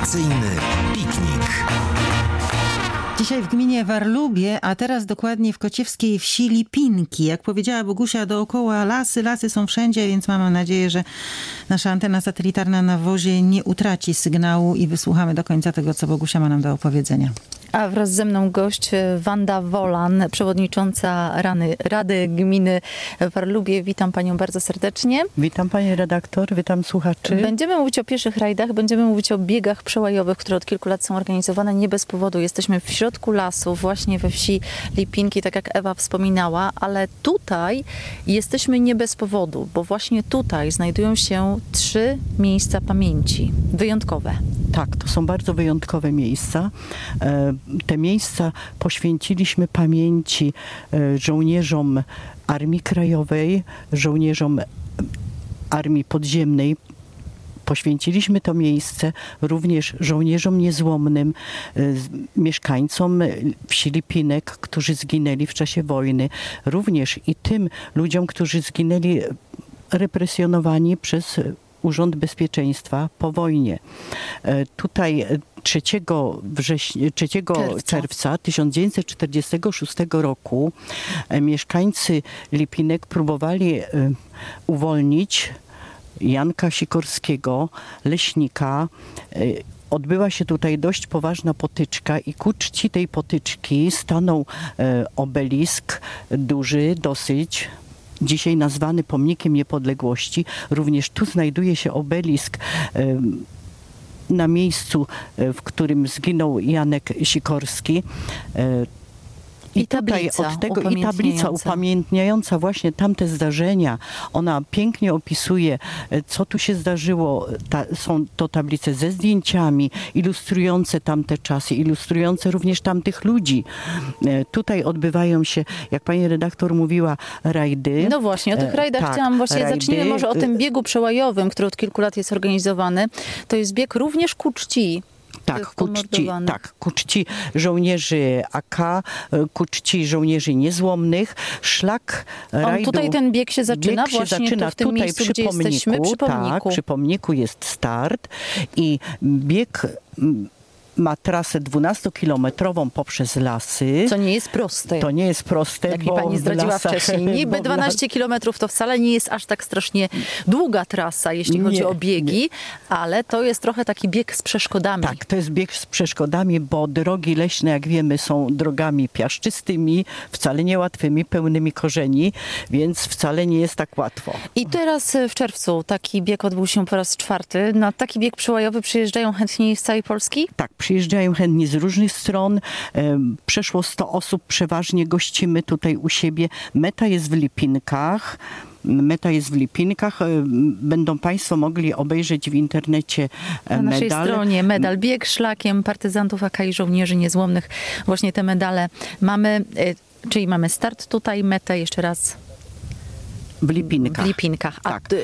Wakacyjny piknik. Dzisiaj w gminie Warlubie, a teraz dokładnie w kociewskiej wsi Lipinki. Jak powiedziała Bogusia, dookoła lasy są wszędzie, więc mamy nadzieję, że nasza antena satelitarna na wozie nie utraci sygnału i wysłuchamy do końca tego, co Bogusia ma nam do opowiedzenia. A wraz ze mną gość Wanda Wolan, przewodnicząca Rady Gminy Warlubie. Witam panią bardzo serdecznie. Witam pani redaktor, witam słuchaczy. Będziemy mówić o pieszych rajdach, będziemy mówić o biegach przełajowych, które od kilku lat są organizowane nie bez powodu. Jesteśmy w środku lasu, właśnie we wsi Lipinki, tak jak Ewa wspominała, ale tutaj jesteśmy nie bez powodu, bo właśnie tutaj znajdują się 3 miejsca pamięci wyjątkowe. Tak, to są bardzo wyjątkowe miejsca. Te miejsca poświęciliśmy pamięci żołnierzom Armii Krajowej, żołnierzom Armii Podziemnej. Poświęciliśmy to miejsce również żołnierzom niezłomnym, mieszkańcom wsi Lipinek, którzy zginęli w czasie wojny. Również i tym ludziom, którzy zginęli represjonowani przez Urząd Bezpieczeństwa po wojnie. Tutaj 3 czerwca 1946 roku mieszkańcy Lipinek próbowali uwolnić Janka Sikorskiego, leśnika. Odbyła się tutaj dość poważna potyczka i ku czci tej potyczki stanął obelisk duży dosyć, dzisiaj nazwany Pomnikiem Niepodległości. Również tu znajduje się obelisk na miejscu, w którym zginął Janek Sikorski. I tablica upamiętniająca właśnie tamte zdarzenia. Ona pięknie opisuje, co tu się zdarzyło. Są to tablice ze zdjęciami, ilustrujące tamte czasy, ilustrujące również tamtych ludzi. Tutaj odbywają się, jak pani redaktor mówiła, rajdy. No właśnie, o tych rajdach chciałam właśnie. Rajdy. Zacznijmy może o tym biegu przełajowym, który od kilku lat jest organizowany. To jest bieg również ku czci. Ku czci żołnierzy AK, ku czci żołnierzy niezłomnych. Szlak rajdu. Tutaj ten bieg się zaczyna w tym tutaj miejscu, gdzie jesteśmy, przy pomniku. Tak, przy pomniku jest start i bieg ma trasę 12-kilometrową poprzez lasy. Co nie jest proste. To nie jest proste, jak mi pani zdradziła wcześniej. Niby 12 kilometrów to wcale nie jest aż tak strasznie długa trasa, jeśli chodzi o biegi, ale to jest trochę taki bieg z przeszkodami. Tak, to jest bieg z przeszkodami, bo drogi leśne, jak wiemy, są drogami piaszczystymi, wcale niełatwymi, pełnymi korzeni, więc wcale nie jest tak łatwo. I teraz w czerwcu taki bieg odbył się po raz 4. Na taki bieg przełajowy przyjeżdżają chętni z całej Polski? Tak, przyjeżdżają chętni z różnych stron. Przeszło 100 osób, przeważnie gościmy tutaj u siebie. Meta jest w Lipinkach. Będą państwo mogli obejrzeć w internecie na naszej stronie medal Bieg szlakiem partyzantów AK i żołnierzy niezłomnych. Właśnie te medale mamy, czyli mamy start tutaj, metę jeszcze raz. W Lipinkach. A tak.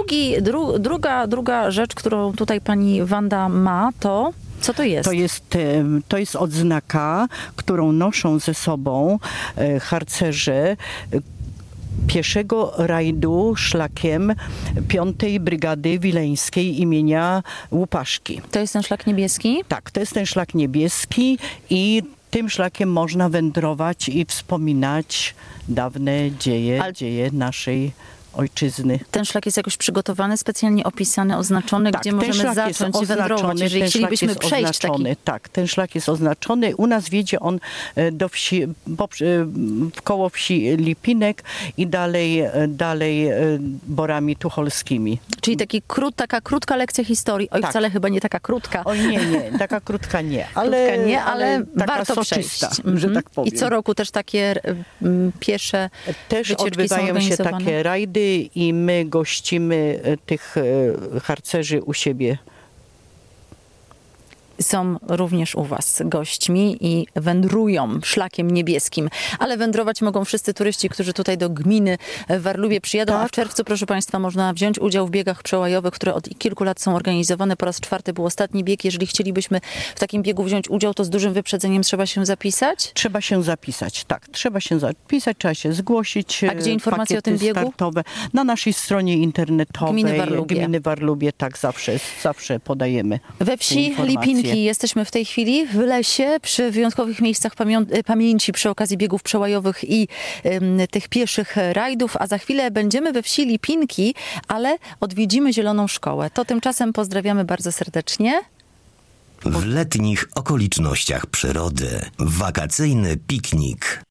Druga rzecz, którą tutaj pani Wanda ma, to co to jest? To jest odznaka, którą noszą ze sobą harcerze pieszego rajdu szlakiem 5. Brygady Wileńskiej imienia Łupaszki. To jest ten szlak niebieski? Tak, to jest ten szlak niebieski i tym szlakiem można wędrować i wspominać dawne dzieje naszej ojczyzny. Ten szlak jest jakoś przygotowany, specjalnie opisany, oznaczony, gdzie możemy zacząć wędrować, jeżeli chcielibyśmy przejść taki... Tak, ten szlak jest oznaczony. U nas wiedzie on do wsi, koło wsi Lipinek i dalej Borami Tucholskimi. Czyli taka krótka lekcja historii. Oj, tak. Wcale chyba nie taka krótka. Oj, nie, taka krótka nie. Ale warto soczysta, przejść. Że tak powiem. I co roku też takie piesze też wycieczki odbywają się takie rajdy i my gościmy tych harcerzy u siebie. są również u Was gośćmi i wędrują szlakiem niebieskim. Ale wędrować mogą wszyscy turyści, którzy tutaj do gminy w Warlubie przyjadą, a w czerwcu, proszę Państwa, można wziąć udział w biegach przełajowych, które od kilku lat są organizowane. Po raz 4 był ostatni bieg. Jeżeli chcielibyśmy w takim biegu wziąć udział, to z dużym wyprzedzeniem trzeba się zapisać? Trzeba się zapisać, tak. Trzeba się zapisać, trzeba się zgłosić. A gdzie informacje o tym biegu? Startowe. Na naszej stronie internetowej Gminy Warlubie, tak, zawsze podajemy. We wsi Lipinki jesteśmy w tej chwili w lesie, przy wyjątkowych miejscach pamięci przy okazji biegów przełajowych i tych pieszych rajdów, a za chwilę będziemy we wsi Lipinki, ale odwiedzimy Zieloną Szkołę. To tymczasem pozdrawiamy bardzo serdecznie. W letnich okolicznościach przyrody. Wakacyjny piknik.